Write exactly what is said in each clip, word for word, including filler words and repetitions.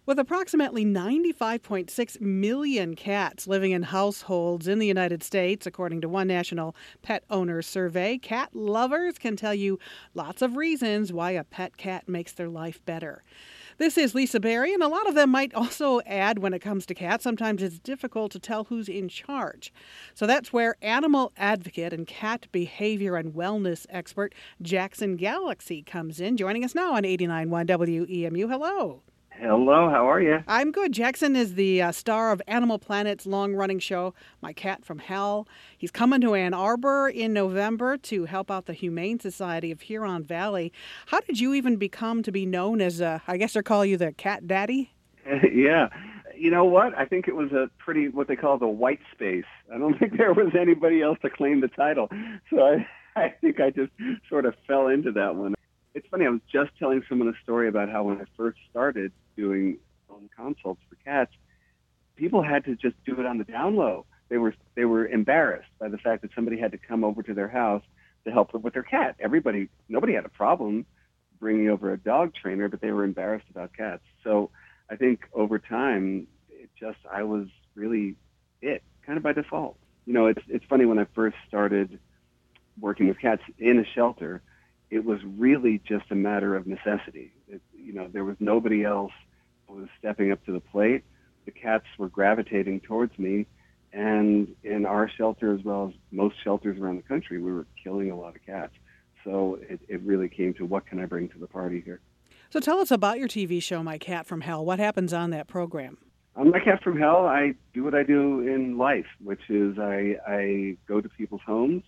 With approximately ninety-five point six million cats living in households in the United States, according to one national pet owner survey, cat lovers can tell you lots of reasons why a pet cat makes their life better. This is Lisa Berry, and a lot of them might also add when it comes to cats, sometimes it's difficult to tell who's in charge. So that's where animal advocate and cat behavior and wellness expert Jackson Galaxy comes in, joining us now on eighty-nine point one W E M U. Hello. Hello, how are you? I'm good. Jackson is the uh, star of Animal Planet's long-running show, My Cat from Hell. He's coming to Ann Arbor in November to help out the Humane Society of Huron Valley. How did you even become to be known as, uh, I guess they call you the cat daddy? Yeah. You know what? I think it was a pretty, what they call the white space. I don't think there was anybody else to claim the title. So I, I think I just sort of fell into that one. It's funny, I was just telling someone a story about how when I first started doing home consults for cats, people had to just do it on the down low. They were they were embarrassed by the fact that somebody had to come over to their house to help them with their cat. Everybody, nobody had a problem bringing over a dog trainer, but they were embarrassed about cats. So I think over time, it just I was really it, kind of by default. You know, it's it's funny, when I first started working with cats in a shelter, it was really just a matter of necessity. It, you know, there was nobody else who was stepping up to the plate. The cats were gravitating towards me, and in our shelter, as well as most shelters around the country, we were killing a lot of cats. So it, it really came to, what can I bring to the party here? So tell us about your T V show, My Cat from Hell. What happens on that program? On My Cat from Hell, I do what I do in life, which is I, I go to people's homes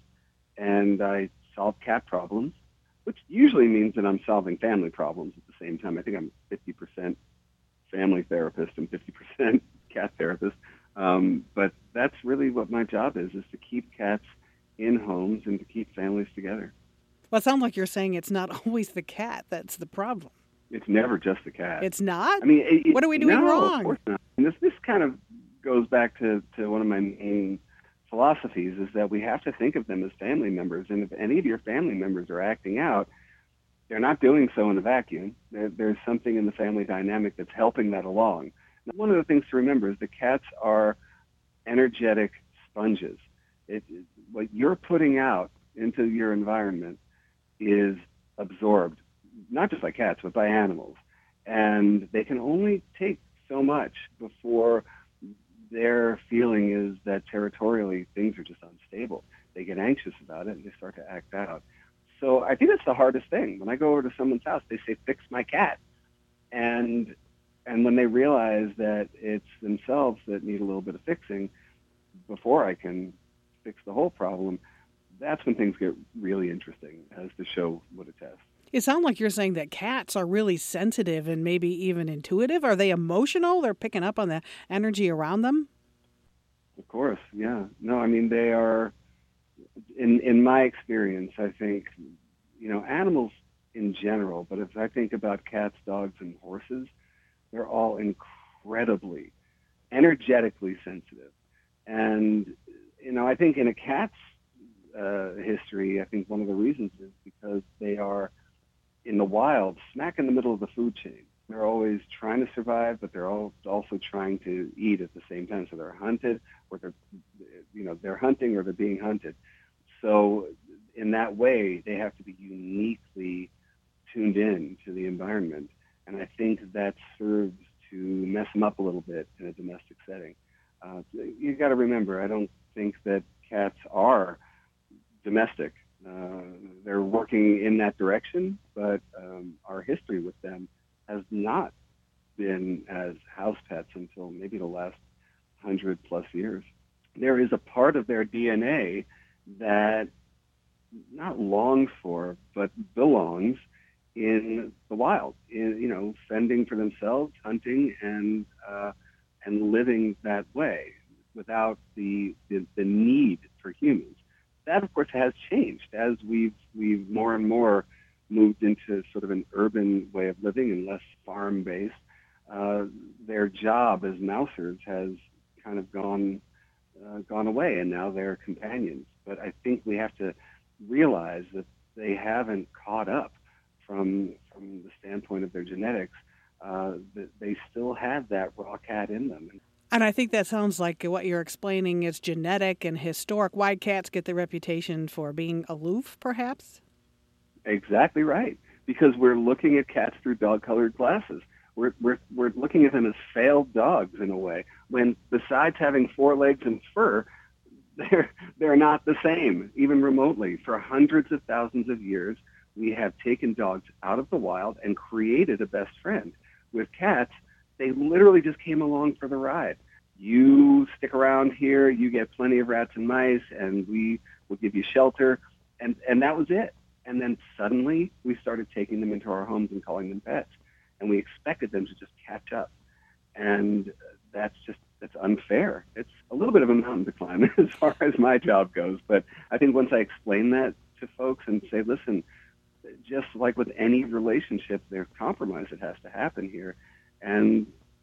and I solve cat problems, which usually means that I'm solving family problems at the same time. I think I'm fifty percent family therapist and fifty percent cat therapist. Um, but that's really what my job is, is to keep cats in homes and to keep families together. Well, it sounds like you're saying it's not always the cat that's the problem. It's never just the cat. It's not? I mean, it, what are we doing no, wrong? Of course not. And this, this kind of goes back to, to one of my main philosophies, is that we have to think of them as family members. And if any of your family members are acting out, they're not doing so in a vacuum. There, there's something in the family dynamic that's helping that along. Now, one of the things to remember is that cats are energetic sponges. It, what you're putting out into your environment is absorbed, not just by cats, but by animals. And they can only take so much before their feeling is that territorially things are just unstable. They get anxious about it and they start to act out. So I think that's the hardest thing. When I go over to someone's house, they say, fix my cat. And and when they realize that it's themselves that need a little bit of fixing before I can fix the whole problem, that's when things get really interesting, as the show would attest. It sounds like you're saying that cats are really sensitive and maybe even intuitive. Are they emotional? They're picking up on the energy around them? Of course, yeah. No, I mean, they are, in in my experience, I think, you know, animals in general, but if I think about cats, dogs, and horses, they're all incredibly, energetically sensitive. And, you know, I think in a cat's uh, history, I think one of the reasons is because they are, in the wild, smack in the middle of the food chain. They're always trying to survive, but they're all also trying to eat at the same time. So they're hunted, or they're, you know, they're hunting or they're being hunted. So in that way, they have to be uniquely tuned in to the environment. And I think that serves to mess them up a little bit in a domestic setting. Uh, you got to remember, I don't think that cats are domestic. Uh, they're working in that direction, but um, our history with them has not been as house pets until maybe the last hundred plus years. There is a part of their D N A that not longs for, but belongs in the wild, in, you know, fending for themselves, hunting, and uh, and living that way without the, the the need for humans. That, of course, has changed as we've we've more and more moved into sort of an urban way of living and less farm-based. Uh, their job as mousers has kind of gone uh, gone away, and now they're companions. But I think we have to realize that they haven't caught up from from the standpoint of their genetics. Uh, that they still have had that raw cat in them. And I think that sounds like what you're explaining is genetic and historic. Why cats get the reputation for being aloof, perhaps? Exactly right. Because we're looking at cats through dog-colored glasses. We're, we're, we're looking at them as failed dogs in a way, when besides having four legs and fur, they're, they're not the same, even remotely. For hundreds of thousands of years, we have taken dogs out of the wild and created a best friend. With cats, they literally just came along for the ride. You stick around here, you get plenty of rats and mice, and we will give you shelter, and, and that was it. And then suddenly, we started taking them into our homes and calling them pets, and we expected them to just catch up. And that's just, that's unfair. It's a little bit of a mountain to climb as far as my job goes, but I think once I explain that to folks and say, listen, just like with any relationship, there's compromise that has to happen here. And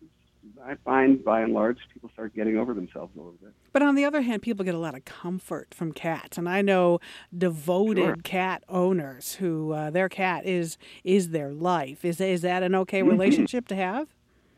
I find, by and large, people start getting over themselves a little bit. But on the other hand, people get a lot of comfort from cats. And I know devoted Sure. cat owners who uh, their cat is is their life. Is, is that an okay Mm-hmm. relationship to have?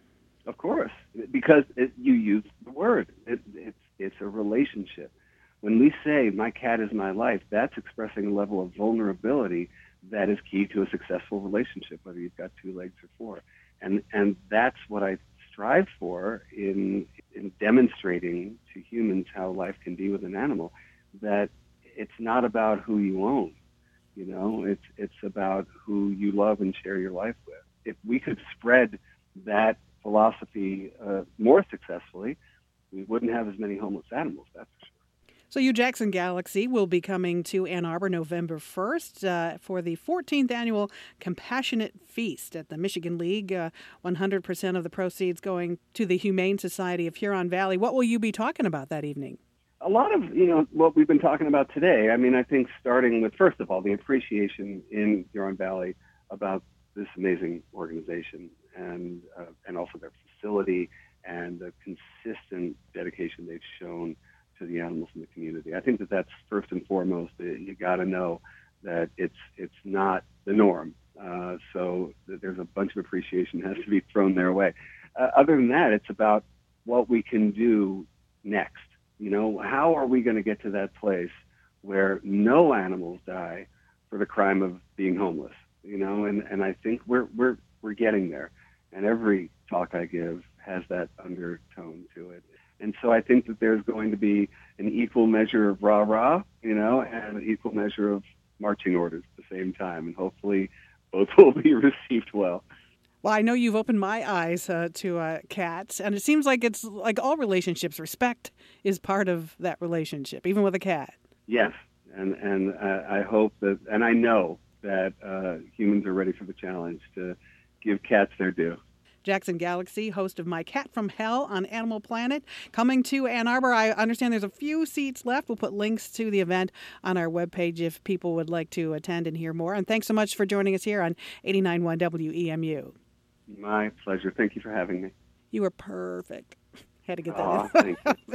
Of course, because it, you use the word. It, it's, it's a relationship. When we say, my cat is my life, that's expressing a level of vulnerability that is key to a successful relationship, whether you've got two legs or four. And and that's what I strive for in in demonstrating to humans how life can be with an animal, that it's not about who you own. You know, it's it's about who you love and share your life with. If we could spread that philosophy uh, more successfully, we wouldn't have as many homeless animals, that's for sure. So you, Jackson Galaxy, will be coming to Ann Arbor November first uh, for the fourteenth Annual Compassionate Feast at the Michigan League. Uh, one hundred percent of the proceeds going to the Humane Society of Huron Valley. What will you be talking about that evening? A lot of, you know, what we've been talking about today. I mean, I think starting with, first of all, the appreciation in Huron Valley about this amazing organization and uh, and also their facility and the consistent dedication they've shown to the animals in the community. I think that that's first and foremost. You got to know that it's it's not the norm. Uh, so there's a bunch of appreciation that has to be thrown their way. Uh, other than that, it's about what we can do next. You know, how are we going to get to that place where no animals die for the crime of being homeless? You know, and, and I think we're we're we're getting there. And every talk I give has that undertone to it. And so I think that there's going to be an equal measure of rah-rah, you know, and an equal measure of marching orders at the same time. And hopefully both will be received well. Well, I know you've opened my eyes uh, to uh, cats, and it seems like it's like all relationships. Respect is part of that relationship, even with a cat. Yes, and, and uh, I hope that, and I know that uh, humans are ready for the challenge to give cats their due. Jackson Galaxy, host of My Cat from Hell on Animal Planet, coming to Ann Arbor. I understand there's a few seats left. We'll put links to the event on our webpage if people would like to attend and hear more. And thanks so much for joining us here on eighty-nine point one W E M U. My pleasure. Thank you for having me. You were perfect. Had to get that Aw, in. thank you.